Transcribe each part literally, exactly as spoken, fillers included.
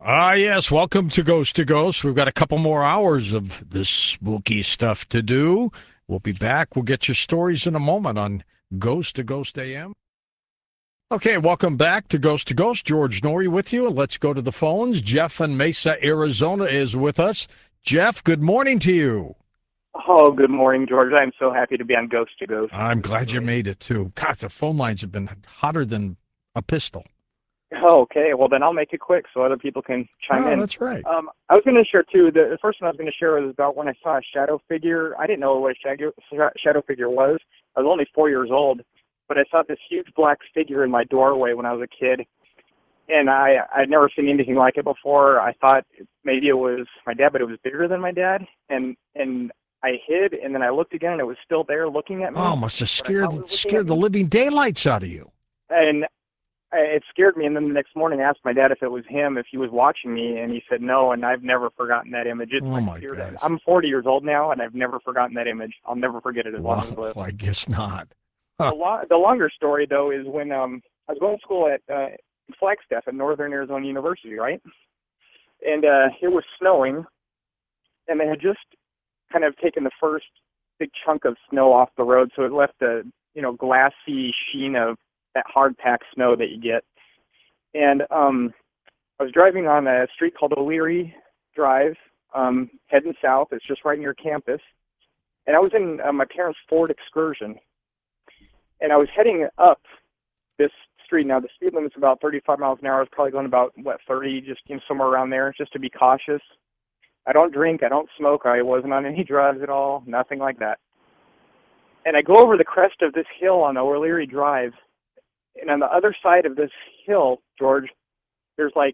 Ah, yes. Welcome to Ghost to Ghost. We've got a couple more hours of this spooky stuff to do. We'll be back. We'll get your stories in a moment on Ghost to Ghost A M. Okay, welcome back to Ghost to Ghost. George Norrie with you. Let's go to the phones. Jeff in Mesa, Arizona is with us. Jeff, good morning to you. Oh, good morning, George. I'm so happy to be on Ghost to Ghost. I'm glad you made it too. God, the phone lines have been hotter than a pistol. Oh, okay, well then I'll make it quick so other people can chime Oh, in. that's right. Um, I was going to share too. The, the first one I was going to share was about when I saw a shadow figure. I didn't know what a shadow shadow figure was. I was only four years old, but I saw this huge black figure in my doorway when I was a kid, and I I'd never seen anything like it before. I thought maybe it was my dad, but it was bigger than my dad, and and I hid, and then I looked again, and it was still there looking at Oh, me. must have But I thought it scared was looking at scared the me, living daylights out of you. and I- it scared me. And then the next morning, I asked my dad if it was him, if he was watching me, and he said no. And I've never forgotten that image. It's Oh like my seared. God. I'm forty years old now, and I've never forgotten that image. I'll never forget it as long as I Wow, live. I guess not. The, Huh. lo- the longer story, though, is when um, I was going to school at uh, Flagstaff at Northern Arizona University, right? And uh, it was snowing, and they had just kind of taken the first big chunk of snow off the road, so it left a you know glassy sheen of that hard packed snow that you get. And um, I was driving on a street called O'Leary Drive, um, heading south. It's just right near campus. And I was in uh, my parents' Ford Excursion, and I was heading up this street. Now the speed limit's about thirty-five miles an hour. I was probably going about what thirty, just you know, somewhere around there, just to be cautious. I don't drink. I don't smoke. I wasn't on any drugs at all. Nothing like that. And I go over the crest of this hill on O'Leary Drive, and on the other side of this hill, George, there's like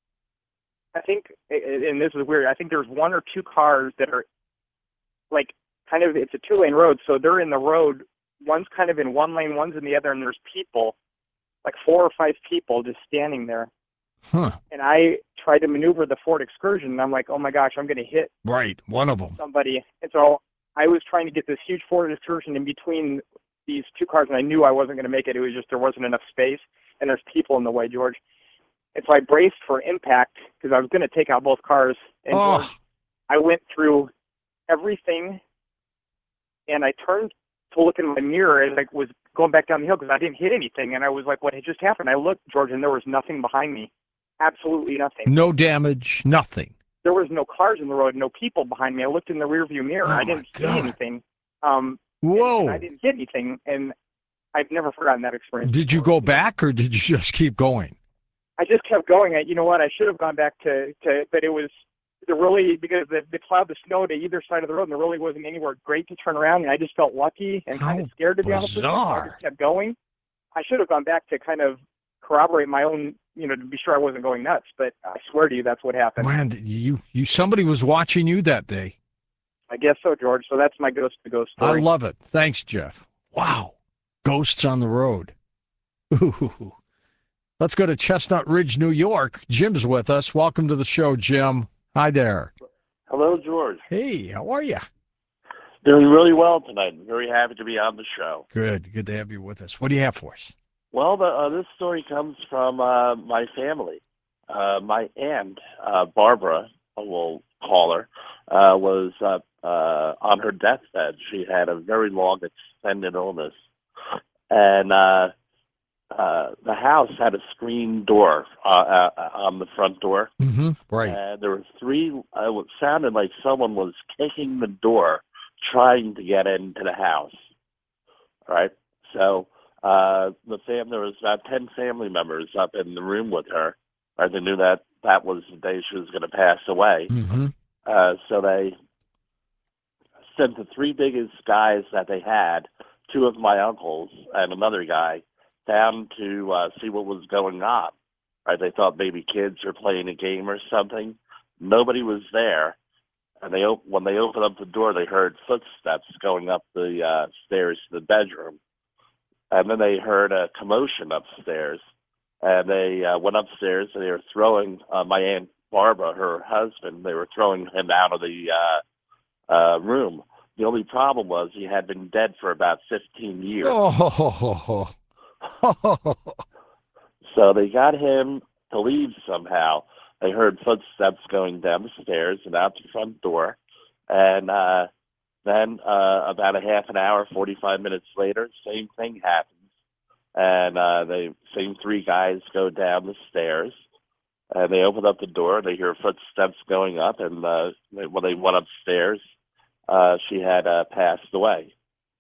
I think, and this is weird. I think there's one or two cars that are like kind of it's a two lane road, so they're in the road. One's kind of in one lane, one's in the other, and there's people, like four or five people, just standing there. Huh. And I tried to maneuver the Ford Excursion, and I'm like, oh my gosh, I'm going to hit Right, one of them. somebody. And so I was trying to get this huge Ford Excursion in between these two cars, and I knew I wasn't going to make it. It was just there wasn't enough space, and there's people in the way, George. And so I braced for impact because I was going to take out both cars. And George, Oh, I went through everything, and I turned to look in my mirror and like was going back down the hill because I didn't hit anything. And I was like, "What had just happened?" I looked, George, and there was nothing behind me, absolutely nothing. no damage, nothing. There was no cars in the road, no people behind me. I looked in the rearview mirror. Oh I my didn't see God. anything, um, and, and I Whoa. didn't hit anything. And I've never forgotten that experience Did you before. go back or did you just keep going? I just kept going. I, you know what? I should have gone back to, to but it was there really because the, the cloud, the snow to either side of the road, and there really wasn't anywhere great to turn around. And I just felt lucky and kind of How scared to be honest with you. So I bizarre. just kept going. I should have gone back to kind of corroborate my own, you know, to be sure I wasn't going nuts. But I swear to you, that's what happened. Man, you you somebody was watching you that day. I guess so, George. So that's my ghost to ghost I story. love it. Thanks, Jeff. Wow. Ghosts on the road. Ooh. Let's go to Chestnut Ridge, New York. Jim's with us. Welcome to the show, Jim. Hi there. Hello, George. Hey, how are you? Doing really well tonight. Very happy to be on the show. Good. Good to have you with us. What do you have for us? Well, the, uh, this story comes from uh, my family. Uh, my aunt, uh, Barbara, we'll call her, uh, was uh, uh, on her deathbed. She had a very long, extended illness. And uh, uh, the house had a screen door uh, uh, on the front door. Mm-hmm. Right. And there were three, uh, it sounded like someone was kicking the door trying to get into the house. All right. So uh, the fam, there was about ten family members up in the room with her. Right. They knew that that was the day she was going to pass away. Mm-hmm. Uh, so they sent the three biggest guys that they had, two of my uncles and another guy, down to uh, see what was going on. Right. They thought maybe kids were playing a game or something. Nobody was there. And they op- when they opened up the door, they heard footsteps going up the uh, stairs to the bedroom. And then they heard a commotion upstairs. And they uh, went upstairs, and they were throwing uh, my Aunt Barbara, her husband, they were throwing him out of the uh, uh, room. The only problem was he had been dead for about fifteen years. Oh. So they got him to leave somehow, they heard footsteps going down the stairs and out the front door. And uh, then uh, about a half an hour, forty-five minutes later, same thing happens. And uh, the same three guys go down the stairs. And they open up the door. They hear footsteps going up. And uh, they, when they went upstairs, uh, she had uh, passed away.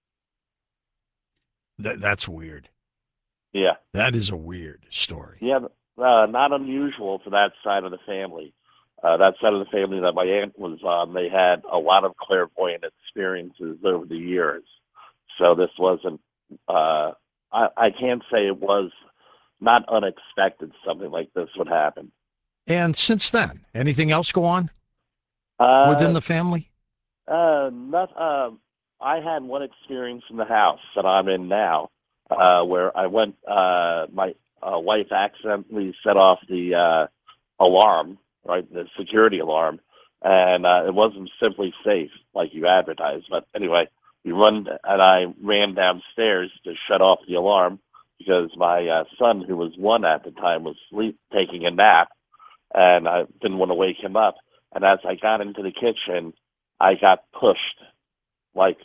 That, that's weird. Yeah. That is a weird story. Yeah, uh, not unusual for that side of the family. Uh, that side of the family that my aunt was on, they had a lot of clairvoyant experiences over the years. So this wasn't, uh, I, I can't say it was not unexpected something like this would happen. And since then, anything else go on Uh, within the family? Uh, not, uh, I had one experience in the house that I'm in now, uh, where I went, uh, my uh, wife accidentally set off the uh, alarm, right, the security alarm, and uh, it wasn't simply safe like you advertised. But anyway, we run, and I ran downstairs to shut off the alarm because my uh, son, who was one at the time, was sleep taking a nap, and I didn't want to wake him up. And as I got into the kitchen, I got pushed, like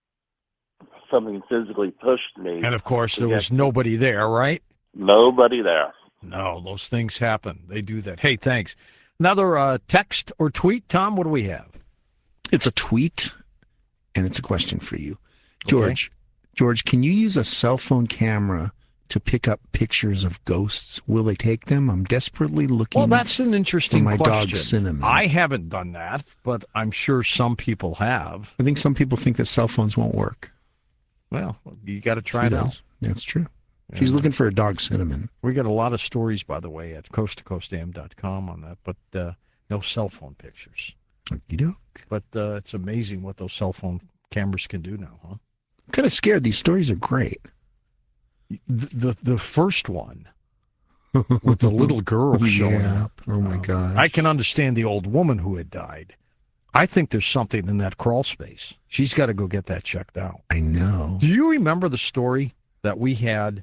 something physically pushed me. And, of course, there Yeah. was nobody there, right? Nobody there. No, those things happen. They do that. Hey, thanks. Another uh, text or tweet, Tom? What do we have? It's a tweet, and it's a question for you. George, okay. George, can you use a cell phone camera to pick up pictures of ghosts? Will they take them? I'm desperately looking Well, that's an interesting for my question. dog, Cinnamon. I haven't done that, but I'm sure some people have. I think some people think that cell phones won't work. Well, you got to try She it out. does. That's true. She's looking for a dog, Cinnamon. We got a lot of stories, by the way, at coast to coast a m dot com on that, but uh, no cell phone pictures. Okey-doke. But uh, it's amazing what those cell phone cameras can do now, huh? I'm kind of scared. These stories are great. The the, the first one with the little girl showing Yeah. up. Oh, my Uh, gosh. I can understand the old woman who had died. I think there's something in that crawl space. She's got to go get that checked out. I know. Do you remember the story that we had?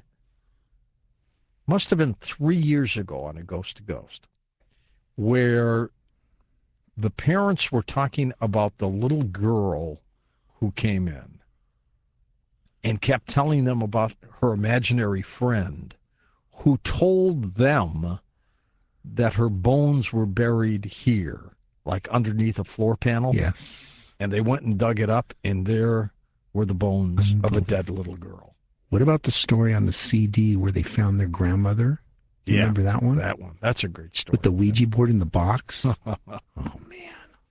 Must have been three years ago on a Ghost to Ghost, where the parents were talking about the little girl who came in and kept telling them about her imaginary friend who told them that her bones were buried here, like underneath a floor panel. Yes. And they went and dug it up, and there were the bones of a dead little girl. What about the story on the C D where they found their grandmother? You Yeah, remember that one? That one. That's a great story. With the Ouija board in the box? Oh, man.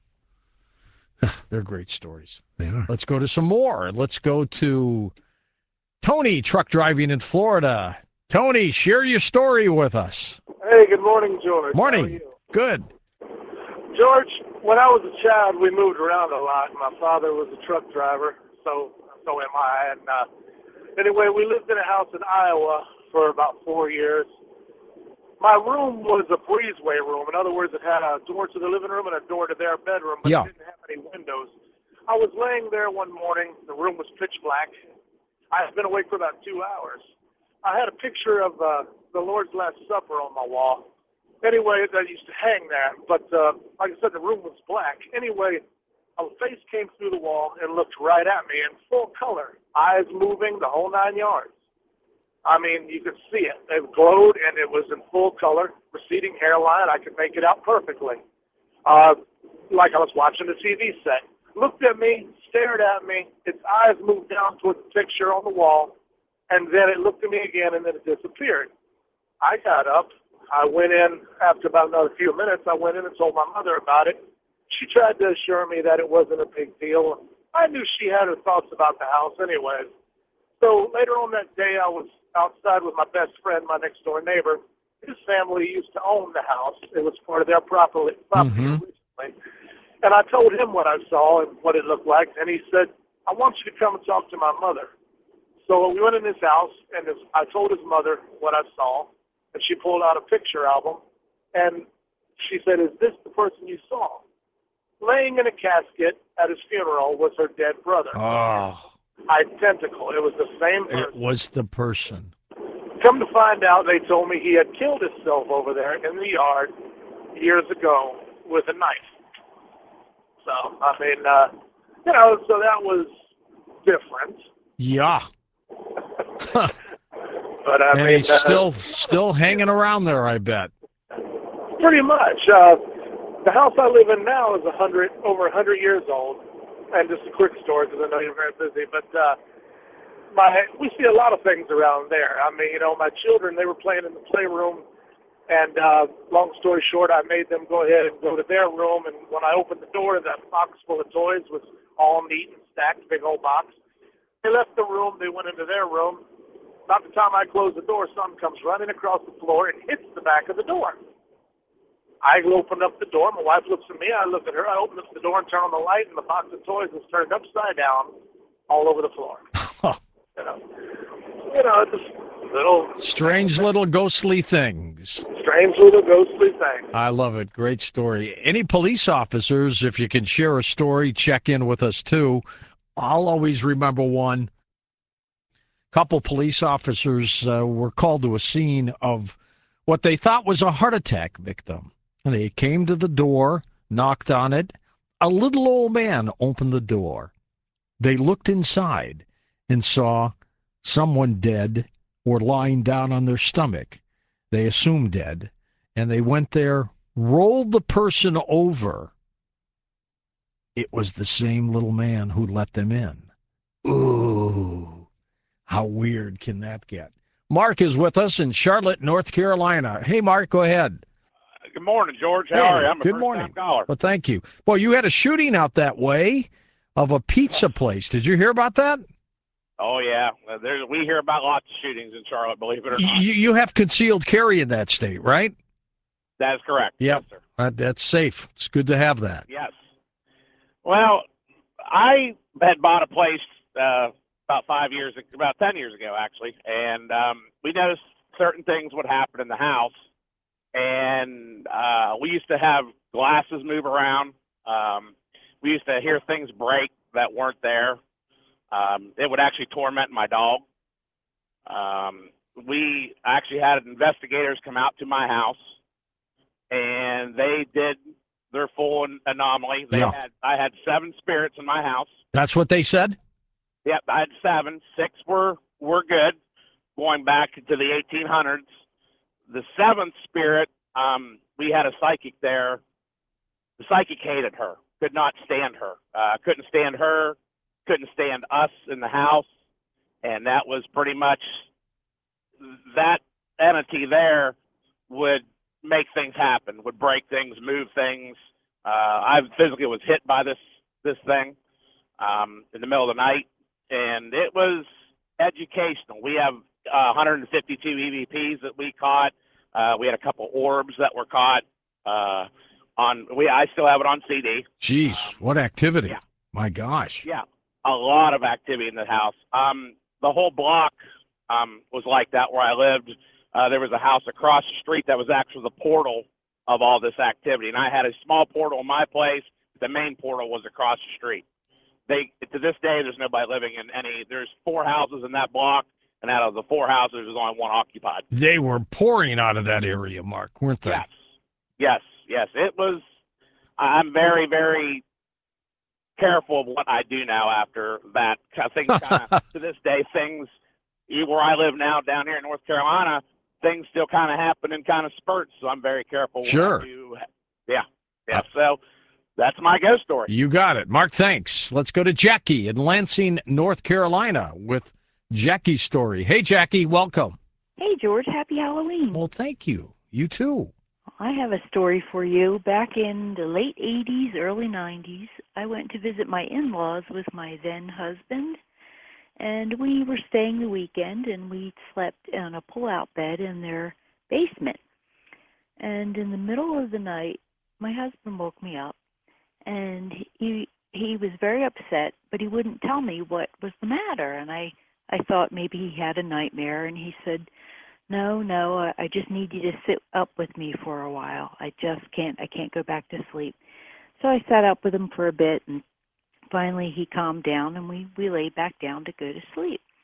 They're great stories. They are. Let's go to some more. Let's go to Tony, truck driving in Florida. Tony, share your story with us. Hey, good morning, George. How are Morning. you? Good. George, when I was a child, we moved around a lot. My father was a truck driver, so so am I. And uh, anyway, we lived in a house in Iowa for about four years. My room was a breezeway room. In other words, it had a door to the living room and a door to their bedroom, but Yeah. it didn't have any windows. I was laying there one morning. The room was pitch black. I had been awake for about two hours. I had a picture of uh, the Lord's Last Supper on my wall. Anyway, that used to hang there, but uh, like I said, the room was black. Anyway, a face came through the wall and looked right at me in full color, eyes moving, the whole nine yards. I mean, you could see it. It glowed, and it was in full color, receding hairline. I could make it out perfectly, uh, like I was watching a T V set. Looked at me, stared at me. Its eyes moved down toward the picture on the wall, and then it looked at me again, and then it disappeared. I got up. I went in after about another few minutes. I went in and told my mother about it. She tried to assure me that it wasn't a big deal. I knew she had her thoughts about the house anyways. So later on that day, I was outside with my best friend, my next-door neighbor. His family used to own the house. It was part of their property, property Mhm. originally. And I told him what I saw and what it looked like, and he said, I want you to come and talk to my mother. So we went in his house, and his, I told his mother what I saw, and she pulled out a picture album, and she said, is this the person you saw? Laying in a casket at his funeral was her dead brother. Oh, Identical. It was the same it person. was the person. Come to find out, they told me he had killed himself over there in the yard years ago with a knife. So, I mean, uh, you know, so that was different. Yeah. But I and mean, he's uh, still still hanging around there, I bet. pretty much. Uh, the house I live in now is a hundred, over a hundred years old. And just a quick story, because I know you're very busy, but uh, my we see a lot of things around there. I mean, you know, my children, they were playing in the playroom, and uh, long story short, I made them go ahead and go to their room, and when I opened the door, that box full of toys was all neat and stacked, big old box. They left the room, they went into their room. About the time I close the door, something comes running across the floor and hits the back of the door. I open up the door. My wife looks at me. I look at her. I open up the door and turn on the light, and the box of toys is turned upside down all over the floor. you know, you know, it's little strange little ghostly things. Strange little ghostly things. I love it. Great story. Any police officers, if you can share a story, check in with us too. I'll always remember one. Couple police officers uh, were called to a scene of what they thought was a heart attack victim. And they came to the door, knocked on it. A little old man opened the door. They looked inside and saw someone dead or lying down on their stomach. They assumed dead. And they went there, rolled the person over. It was the same little man who let them in. Ooh, how weird can that get? Mark is with us in Charlotte, North Carolina. Hey, Mark, go ahead. Good morning, George. How Hey, are you? I'm a good first-time morning. caller. Well, thank you. Well, you had a shooting out that way of a pizza place. Did you hear about that? Oh, yeah. Uh, There's, we hear about lots of shootings in Charlotte, believe it or not. You, you have concealed carry in that state, right? That is correct. Yep. Yes, sir. That, that's safe. It's good to have that. Yes. Well, I had bought a place uh, about five years, about ten years ago, actually, and um, we noticed certain things would happen in the house, and uh, we used to have glasses move around. Um, we used to hear things break that weren't there. Um, it would actually torment my dog. Um, we actually had investigators come out to my house, and they did their full anomaly. They Yeah. had I had seven spirits in my house. That's what they said? Yep, I had seven. Six were were good, going back to the eighteen hundreds. The seventh spirit, um, we had a psychic there. The psychic hated her, could not stand her, uh, couldn't stand her, couldn't stand us in the house, and that was pretty much that entity there would make things happen, would break things, move things. Uh, I physically was hit by this this thing um, in the middle of the night, and it was educational. We have uh, one hundred fifty-two E V Ps that we caught. Uh, we had a couple orbs that were caught uh, on. We I still have it on C D. Jeez, Um, what activity. yeah. My gosh. Yeah, a lot of activity in the house. Um, the whole block um, was like that where I lived. Uh, there was a house across the street that was actually the portal of all this activity, and I had a small portal in my place. The main portal was across the street. They to this day, there's nobody living in any. There's four houses in that block, and out of the four houses, there's only one occupied. They were pouring out of that area, Mark, weren't they? Yes, yes, yes. It was. I'm very, very careful of what I do now after that. Things kind of to this day, things where I live now down here in North Carolina, things still kind of happen in kind of spurts. So I'm very careful. What Sure. I do. Yeah, yeah. So that's my ghost story. You got it. Mark, thanks. Let's go to Jackie in Lansing, North Carolina with Jackie's story. Hey, Jackie, welcome. Hey, George. Happy Halloween. Well, thank you. You too. I have a story for you. Back in the late eighties, early nineties, I went to visit my in-laws with my then husband, and we were staying the weekend, and we slept on a pull-out bed in their basement. And in the middle of the night, my husband woke me up, and he he was very upset, but he wouldn't tell me what was the matter. And I, I thought maybe he had a nightmare, and he said, No, no, I- I just need you to sit up with me for a while. I just can't, I can't go back to sleep. So I sat up with him for a bit, and finally he calmed down, and we, we lay back down to go to sleep.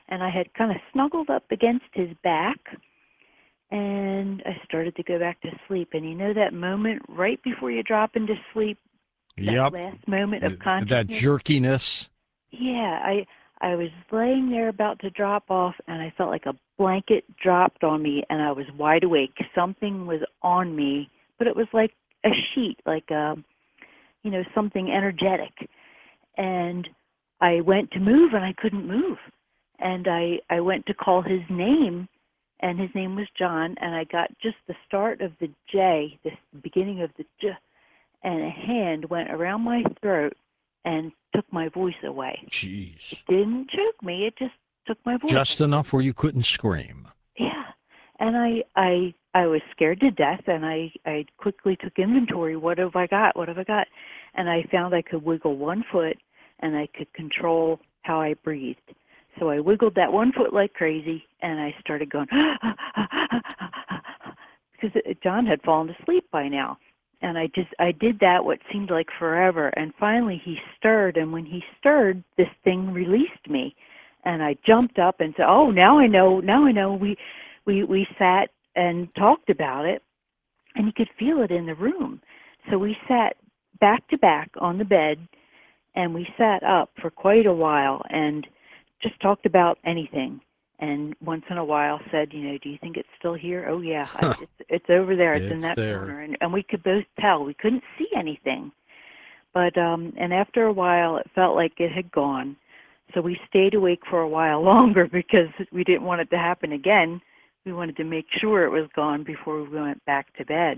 and I had kind of snuggled up against his back, and I started to go back to sleep. And you know that moment right before you drop into sleep, that Yep. last moment of That consciousness? jerkiness. Yeah, I I was laying there about to drop off, and I felt like a blanket dropped on me, and I was wide awake. Something was on me, but it was like a sheet, like a, you know, something energetic. And I went to move, and I couldn't move. And I, I went to call his name, and his name was John, and I got just the start of the J, the beginning of the J, and a hand went around my throat and took my voice away. Jeez. It didn't choke me, it just took my voice. Just enough where you couldn't scream. Yeah. And I I I was scared to death, and I, I quickly took inventory. What have I got? What have I got? And I found I could wiggle one foot, and I could control how I breathed. So I wiggled that one foot like crazy, and I started going, because John had fallen asleep by now. And I just, I did that what seemed like forever. And finally he stirred, and when he stirred, this thing released me. And I jumped up and said, oh, now I know, now I know. We, we, we sat and talked about it, and you could feel it in the room. So we sat back to back on the bed, and we sat up for quite a while and just talked about anything. And once in a while said, you know, do you think it's still here? Oh, yeah, I, it's, it's over there. It's, It's in that there. corner. And, and we could both tell. We couldn't see anything. But, um, and after a while, it felt like it had gone. So we stayed awake for a while longer because we didn't want it to happen again. We wanted to make sure it was gone before we went back to bed.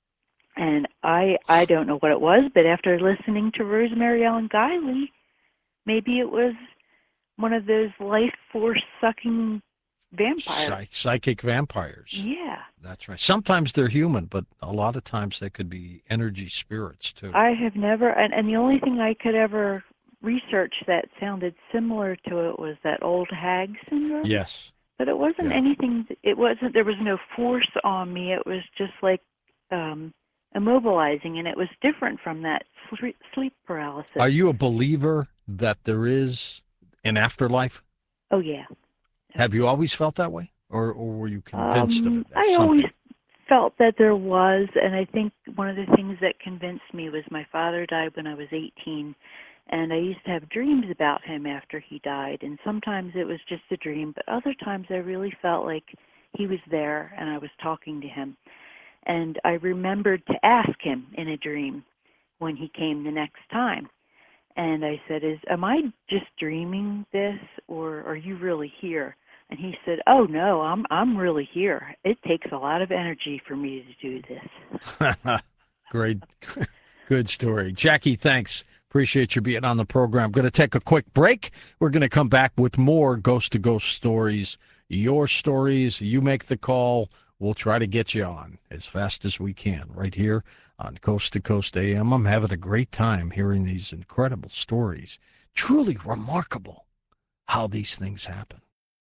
And I I don't know what it was, but after listening to Rosemary Ellen Guiley, maybe it was one of those life force sucking vampires. Psych- psychic vampires. Yeah. That's right. Sometimes they're human, but a lot of times they could be energy spirits too. I have never, and, and the only thing I could ever research that sounded similar to it was that old hag syndrome. Yes. But it wasn't Yeah. anything, it wasn't, there was no force on me. It was just like um, immobilizing, and it was different from that sleep, sleep paralysis. Are you a believer that there is an afterlife? Oh, yeah. Have you always felt that way? Or, or were you convinced um, of it? I Something? always felt that there was, and I think one of the things that convinced me was my father died when I was eighteen, and I used to have dreams about him after he died, and sometimes it was just a dream, but other times I really felt like he was there and I was talking to him. And I remembered to ask him in a dream when he came the next time. And I said, "Is am I just dreaming this, or are you really here?" And he said, "Oh no, I'm I'm really here. It takes a lot of energy for me to do this." Great, good story, Jackie. Thanks. Appreciate you being on the program. Going to take a quick break. We're going to come back with more Ghost to Ghost stories. Your stories. You make the call. We'll try to get you on as fast as we can right here on Coast to Coast A M. I'm having a great time hearing these incredible stories. Truly remarkable how these things happen.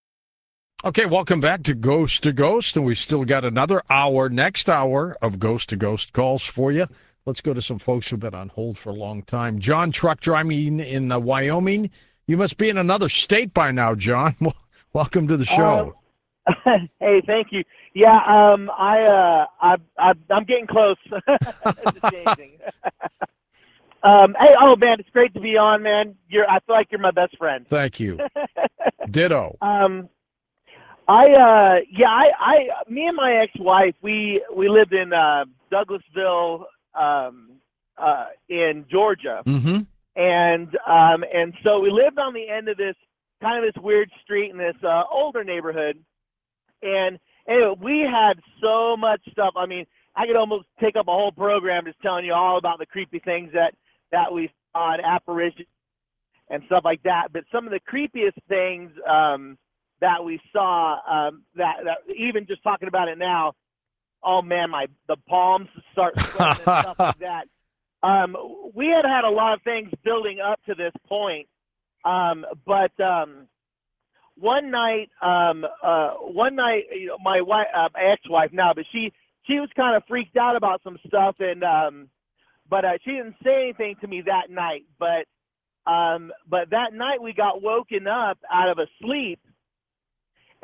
Okay, welcome back to Ghost to Ghost, and we still got another hour, next hour of Ghost to Ghost calls for you. Let's go to some folks who've been on hold for a long time. John, truck driving in uh, Wyoming. You must be in another state by now, John. Welcome to the show. Uh, hey, thank you. Yeah, um, I, uh, I, I, I'm getting close to changing. um, hey, oh man, it's great to be on, man. You're, I feel like you're my best friend. Thank you. Ditto. Um, I, uh, yeah, I, I, me and my ex-wife, we, we lived in uh, Douglasville, um, uh, in Georgia, Mm-hmm. and um, and so we lived on the end of this kind of this weird street in this uh, older neighborhood, and anyway, we had so much stuff. I mean, I could almost take up a whole program just telling you all about the creepy things that that we saw, and apparitions and stuff like that. But some of the creepiest things um, that we saw, um, that, that even just talking about it now, oh man, my the palms start sweating and stuff like that. Um, we had had a lot of things building up to this point, um, but um, one night, um, uh, one night, you know, my wife, uh, ex-wife now, but she she was kind of freaked out about some stuff, and um, but uh, she didn't say anything to me that night. But um, but that night we got woken up out of a sleep,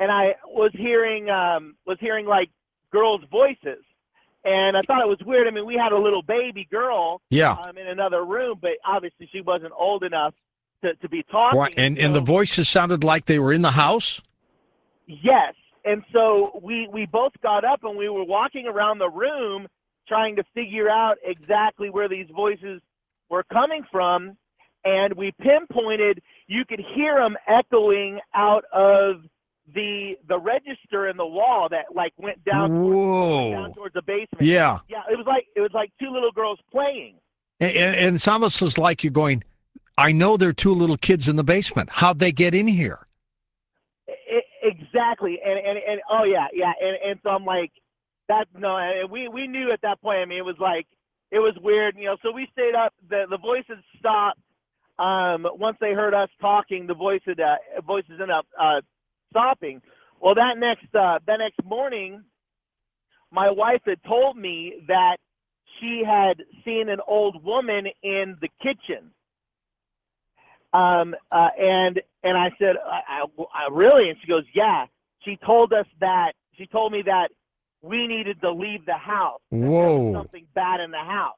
and I was hearing um, was hearing like girls' voices, and I thought it was weird. I mean, we had a little baby girl Yeah. um, in another room, but obviously she wasn't old enough to, to be talking. Right. And so, and the voices sounded like they were in the house? Yes. And so we, we both got up and we were walking around the room trying to figure out exactly where these voices were coming from. And we pinpointed, you could hear them echoing out of the the register in the wall that like went down, Whoa. towards, down towards the basement. Yeah. Yeah, it was like it was like two little girls playing. And, and, and it's almost as like you're going, I know there are two little kids in the basement. How'd they get in here? It, exactly. And, and and oh yeah, yeah. And and so I'm like, that no. And we we knew at that point. I mean, it was like it was weird, you know. So we stayed up. The the voices stopped. Um, once they heard us talking, the voice had, uh, voices ended up uh, stopping. Well, that next uh, that next morning, my wife had told me that she had seen an old woman in the kitchen. Um, uh, and and I said, I, I, I really? And she goes, yeah. She told us that. She told me that we needed to leave the house. That Whoa. there was something bad in the house.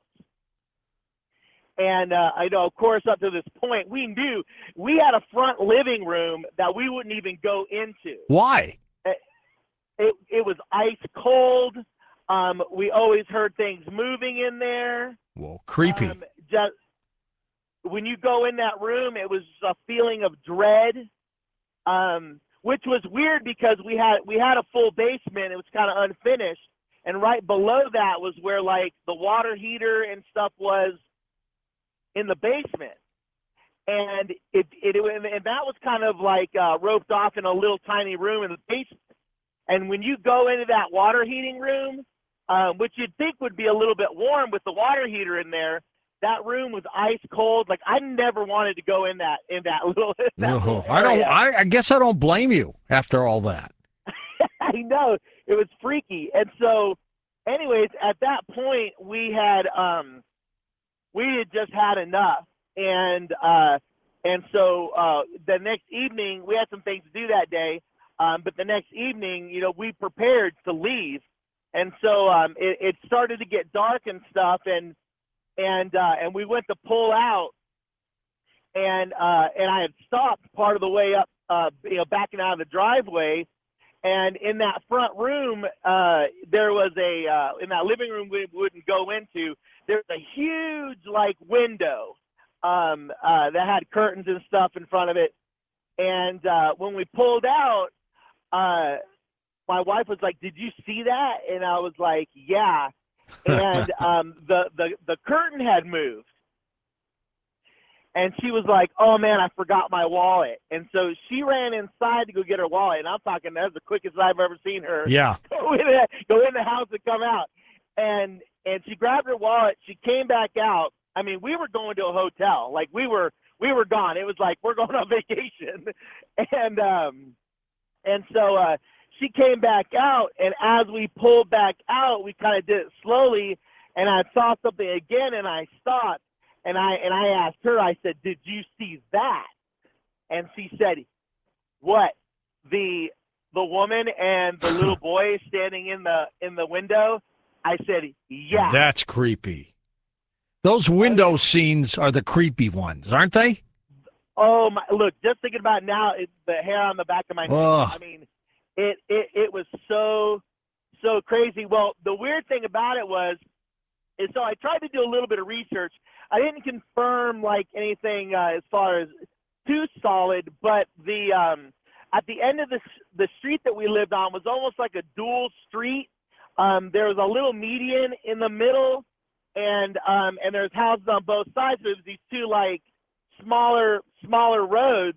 And uh, I know, of course, up to this point, we knew we had a front living room that we wouldn't even go into. Why? It, it, it was ice cold. Um, we always heard things moving in there. Whoa, creepy. Um, just, when you go in that room, it was a feeling of dread, um, which was weird because we had we had a full basement. It was kind of unfinished, and right below that was where like the water heater and stuff was in the basement, and it it, it and that was kind of like uh, roped off in a little tiny room in the basement. And when you go into that water heating room, um, which you'd think would be a little bit warm with the water heater in there, that room was ice cold. Like I never wanted to go in that in that little. That Oh, little I don't. area. I, I guess I don't blame you after all that. I know it was freaky. And so, anyways, at that point, we had um, we had just had enough, and uh, and so uh, the next evening we had some things to do that day. Um, but the next evening, you know, we prepared to leave, and so um, it, it started to get dark and stuff, and and uh, and we went to pull out, and uh, and I had stopped part of the way up, uh, you know, backing out of the driveway, and in that front room, uh, there was a uh, in that living room we wouldn't go into. There's a huge like window um, uh, that had curtains and stuff in front of it, and uh, when we pulled out. Uh, my wife was like, "Did you see that?" And I was like, "Yeah." And um, the the the curtain had moved, and she was like, "Oh man, I forgot my wallet." And so she ran inside to go get her wallet. And I'm talking, that's the quickest I've ever seen her. Yeah. Go in the, go in the house and come out. And and she grabbed her wallet. She came back out. I mean, we were going to a hotel. Like we were we were gone. It was like we're going on vacation, and um. And so uh, she came back out, and as we pulled back out, we kind of did it slowly, and I saw something again, and I stopped, and I and I asked her, I said, "Did you see that?" And she said, "What? The the woman and the little boy standing in the in the window?" I said, "Yeah." That's creepy. Those window scenes are the creepy ones, aren't they? Oh my! Look, just thinking about it now, it, the hair on the back of my neck. Ugh. I mean, it, it it was so so crazy. Well, the weird thing about it was, is so I tried to do a little bit of research. I didn't confirm like anything uh, as far as too solid, but the um, at the end of the the street that we lived on was almost like a dual street. Um, there was a little median in the middle, and um, and there's houses on both sides. So it was these two like smaller smaller roads.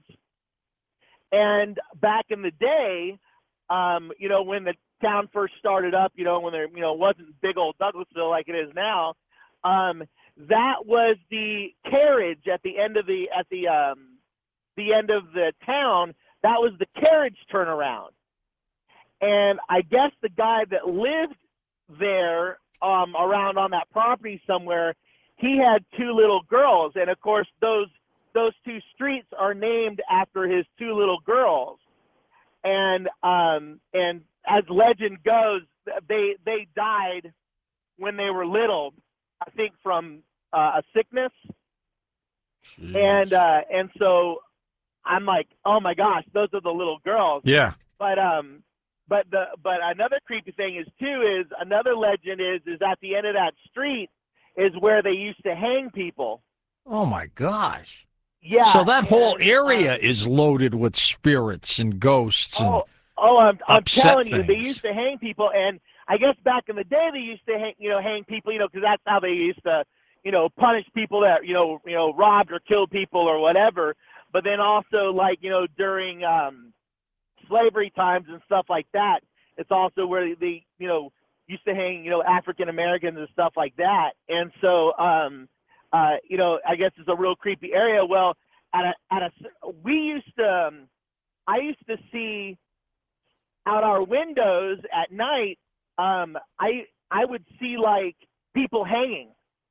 And back in the day, um, you know, when the town first started up, you know, when there, you know, wasn't big old Douglasville like it is now, um, that was the carriage at the end of the at the um, the end of the town. That was the carriage turnaround. And I guess the guy that lived there um, around on that property somewhere, he had two little girls, and of course those those two streets are named after his two little girls. and um, and as legend goes, they they died when they were little, I think from uh, a sickness, Jeez. and uh, and so I'm like, oh my gosh, those are the little girls. Yeah. But um, but the but another creepy thing is too is another legend is is at the end of that street is where they used to hang people. Oh my gosh. Yeah. So that whole and, area uh, is loaded with spirits and ghosts and oh oh I'm I'm upset telling you, they things. used to hang people, and I guess back in the day they used to hang you know hang people you know because that's how they used to you know punish people that you know you know robbed or killed people or whatever. But then also like you know during um, slavery times and stuff like that, it's also where they you know used to hang you know African Americans and stuff like that. And so um, uh, you know I guess it's a real creepy area. Well, at a at a we used to um, I used to see out our windows at night. Um, I I would see like people hanging.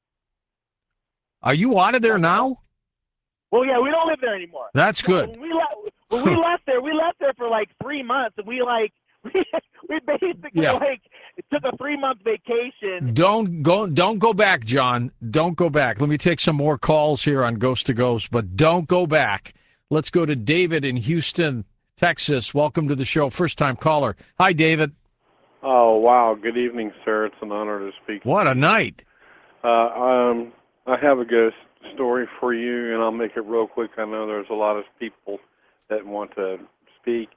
Are you out of there now? Well, yeah, we don't live there anymore. That's good. When we left, when we left there, we left there for like three months, and we like we, we basically Yeah. like took a three month vacation. Don't go don't go back, John. Don't go back. Let me take some more calls here on Ghost to Ghost, but don't go back. Let's go to David in Houston, Texas. Welcome to the show. First time caller. Hi, David. Oh, wow. Good evening, sir. It's an honor to speak. What a night. Uh, um, I have a ghost story for you, and I'll make it real quick. I know there's a lot of people that want to speak.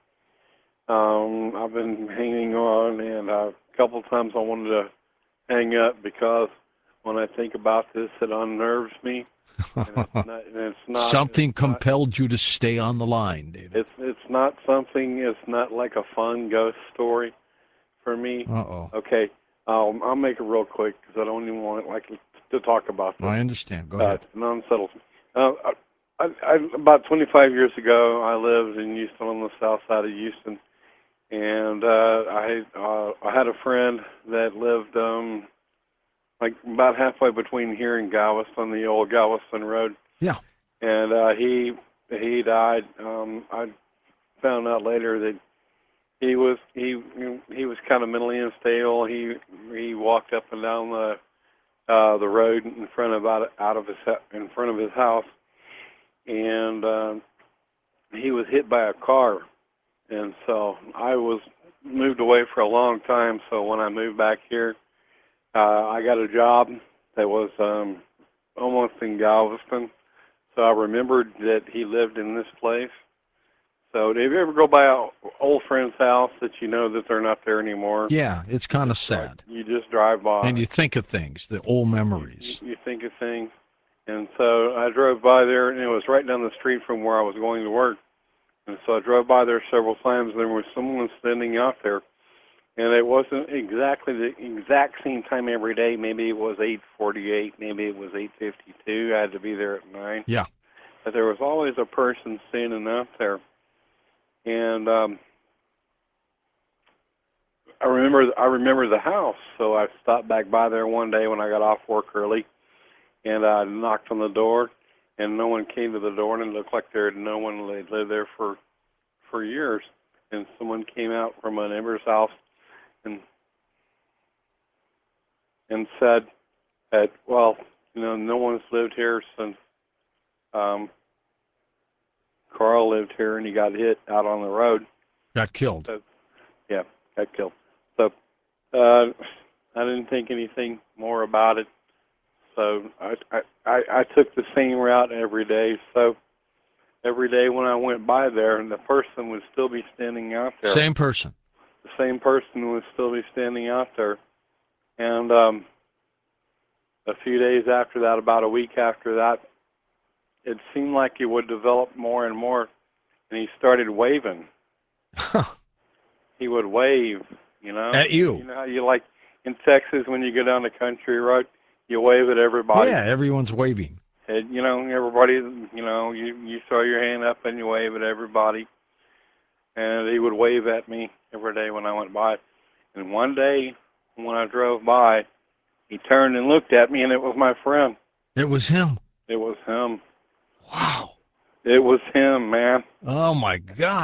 Um, I've been hanging on, and uh, a couple times I wanted to hang up because when I think about this, it unnerves me. And it's not, and it's not, Something it's not, compelled you to stay on the line, David. It's it's not something. It's not like a fun ghost story for me. Uh-oh. Okay, um, I'll make it real quick because I don't even want like to talk about this. I understand. Go uh, ahead. It unsettles me. Uh, I, I, about twenty-five years ago, I lived in Houston on the south side of Houston, and uh, I uh, I had a friend that lived um, like about halfway between here and Galveston, the old Galveston Road. Yeah. And uh, he he died. Um, I found out later that he was he he was kind of mentally unstable. He he walked up and down the uh, the road in front of out, out of his in front of his house, and uh, he was hit by a car. And so I was moved away for a long time. So when I moved back here, uh, I got a job that was um, almost in Galveston. So I remembered that he lived in this place. So if you ever go by an old friend's house that you know that they're not there anymore, Yeah, it's kind of sad. you just drive by. And you think of things, the old memories. You, you think of things. And so I drove by there, and it was right down the street from where I was going to work. And so I drove by there several times, and there was someone standing out there. And it wasn't exactly the exact same time every day. Maybe it was eight forty-eight, maybe it was eight fifty-two. I had to be there at nine. Yeah. But there was always a person standing out there. And um, I remember I remember the house, so I stopped back by there one day when I got off work early, and I knocked on the door, and no one came to the door, and it looked like there had no one. They'd lived there for for years, and someone came out from a neighbor's house and and said that, well, you know, no one's lived here since um, Carl lived here, and he got hit out on the road. Got killed. So, yeah, got killed. So uh, I didn't think anything more about it. So I, I, I, I took the same route every day. So every day when I went by there, and the person would still be standing out there. Same person. The same person would still be standing out there. And um, a few days after that, about a week after that, it seemed like he would develop more and more, and he started waving. He would wave, you know. At you. You know how you like in Texas when you go down the country road, you wave at everybody. Yeah, everyone's waving. And, you know, everybody, you know, you, you throw your hand up and you wave at everybody. And he would wave at me every day when I went by. And one day when I drove by, he turned and looked at me, and it was my friend. It was him. It was him. Wow. It was him, man. Oh, my God.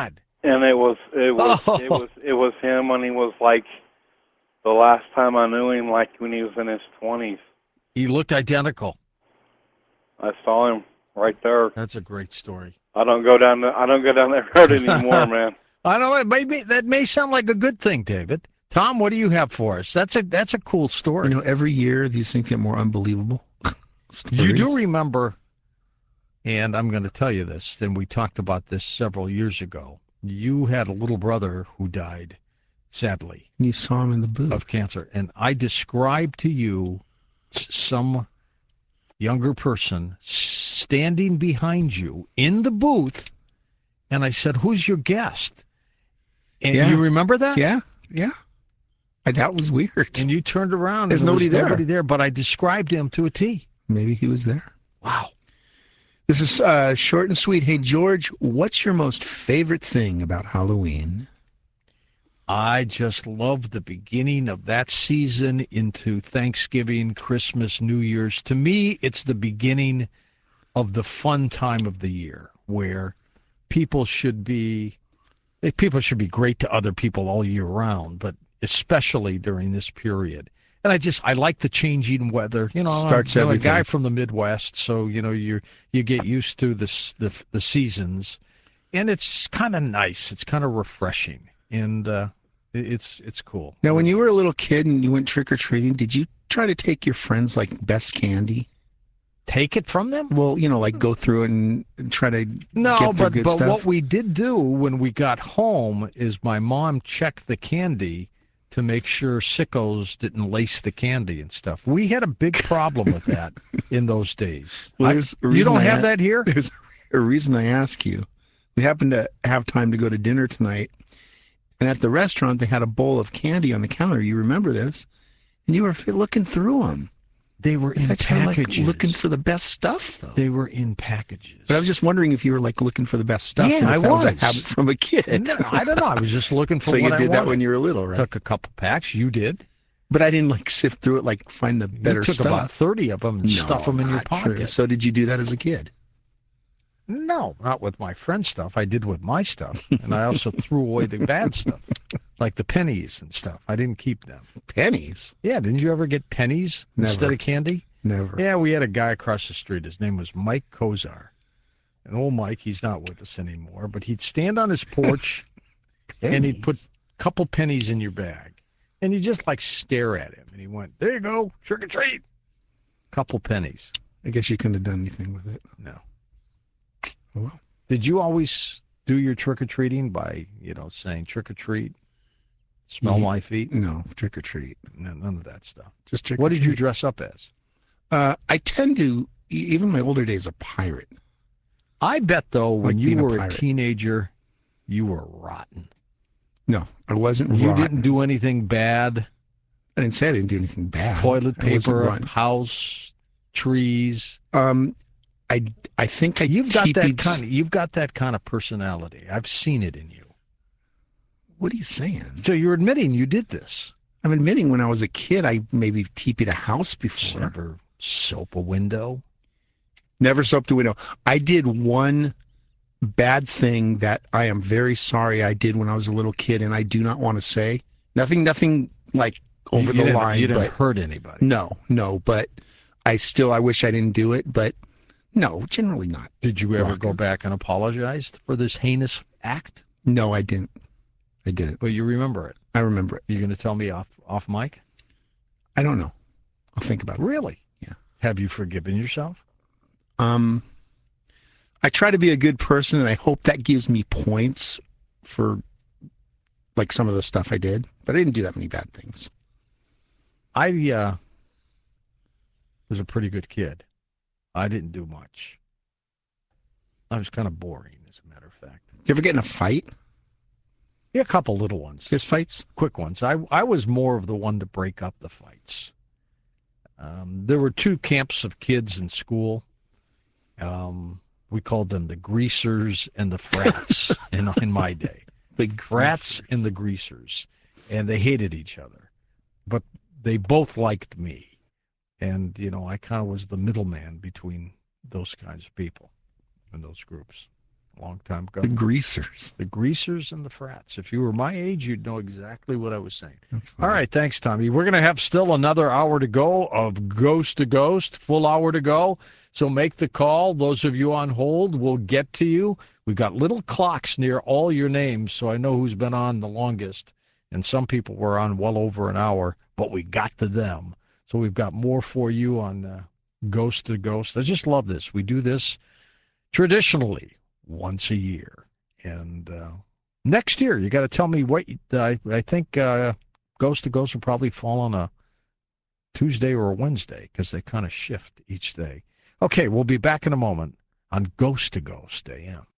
and it was it was Oh. it was it was him when he was like the last time I knew him, like when he was in his twenties. He looked identical. I saw him right there. That's a great story. I don't go down the I don't go down that road anymore, man. I don't know. Maybe that may sound like a good thing, David. Tom, what do you have for us? That's a that's a cool story. You know, every year these things get more unbelievable. You do Stories. remember, and I'm going to tell you this, and we talked about this several years ago. You had a little brother who died, sadly, You saw him in the booth. of cancer. And I described to you s- some younger person standing behind you in the booth, and I said, "Who's your guest?" And Yeah. you remember that? Yeah, yeah. I, that was weird. And you turned around. There's and there nobody was there. Nobody there, but I described him to a T. Maybe he was there. Wow. This is uh, short and sweet. Hey, George, what's your most favorite thing about Halloween? I just love the beginning of that season into Thanksgiving, Christmas, New Year's. To me, it's the beginning of the fun time of the year where people should be eh, people should be great to other people all year round, but especially during this period. And I just I like the changing weather. You know, Starts I'm, I'm a guy everything. from the Midwest, so you know you you get used to the s- the, the seasons, and it's kind of nice. It's kind of refreshing, and uh, it- it's it's cool. Now, when you were a little kid and you went trick-or-treating, did you try to take your friends, like, best candy? Take it from them? Well, you know, like go through and and try to No, get their but good but stuff? what we did do when we got home is my mom checked the candy to make sure sickos didn't lace the candy and stuff. We had a big problem with that in those days. Well, I- there's a you reason don't I have a- that here? There's a reason I ask you. We happened to have time to go to dinner tonight, and at the restaurant they had a bowl of candy on the counter. You remember this? And you were f- looking through them. They were in Like, kinda like packages. looking for the best stuff, though. They were in packages. But I was just wondering if you were like looking for the best stuff. Yeah, and if I that was. a was. habit from a kid. No, I don't know. I was just looking for So what you I did that wanted. when you were little, right? Took a couple packs. You did. But I didn't like sift through it, like find the better you took stuff. about thirty of them and No, stuff them in your not true. pocket. So did you do that as a kid? No, not with my friend's stuff. I did with my stuff, and I also threw away the bad stuff, like the pennies and stuff. I didn't keep them. Pennies? Yeah, didn't you ever get pennies Never. instead of candy? Never. Yeah, we had a guy across the street. His name was Mike Kozar. And old Mike, he's not with us anymore, but he'd stand on his porch and he'd put a couple pennies in your bag. And you just like stare at him. And he went, "There you go, trick or treat." Couple pennies. I guess you couldn't have done anything with it. No. Oh, well. Did you always do your trick or treating by, you know, saying trick or treat, smell Mhm. my feet? No, trick or treat. No, none of that stuff. Just trick What or did you treat. dress up as? Uh, I tend to, e- even my older days, a pirate. I bet, though, when Like you being a were a pirate. teenager, you were rotten. No, I wasn't You rotten. didn't do anything bad. I didn't say I didn't do anything bad. Toilet I wasn't paper, rotten. house, trees. Um, I, I think I You've got that teepeed- kind of, you've got that kind of personality. I've seen it in you. What are you saying? So you're admitting you did this. I'm admitting when I was a kid, I maybe teepeed a house before. Never soap a window. Never soaped a window. I did one bad thing that I am very sorry I did when I was a little kid, and I do not want to say. Nothing, nothing like over You the didn't- line. You didn't but hurt anybody. no, no. But I still, I wish I didn't do it. But no, generally not. Did you ever go Rockets. back and apologize for this heinous act? No, I didn't. I didn't. But you remember it. I remember it. You're going to tell me off off mic? I don't know. I'll think about it. Really? Yeah. Have you forgiven yourself? Um, I try to be a good person, and I hope that gives me points for like some of the stuff I did. But I didn't do that many bad things. I uh, was a pretty good kid. I didn't do much. I was kind of boring, as a matter of fact. You ever get in a fight? Yeah, a couple little ones. Fist fights? Quick ones. I I was more of the one to break up the fights. Um, there were two camps of kids in school. Um, we called them the greasers and the frats in in my day. The Frats and the greasers, and they hated each other, but they both liked me, and you know I kind of was the middleman between those kinds of people and those groups. long time ago. The greasers. The greasers and the frats. If you were my age, you'd know exactly what I was saying. That's fine. All right, thanks, Tommy. We're going to have still another hour to go of Ghost to Ghost, full hour to go. So make the call. Those of you on hold, we'll get to you. We've got little clocks near all your names, so I know who's been on the longest. And some people were on well over an hour, but we got to them. So we've got more for you on uh, Ghost to Ghost. I just love this. We do this traditionally once a year. And uh, next year, you got to tell me what, I, I think uh, Ghost to Ghost will probably fall on a Tuesday or a Wednesday because they kind of shift each day. Okay, we'll be back in a moment on Ghost to Ghost A M.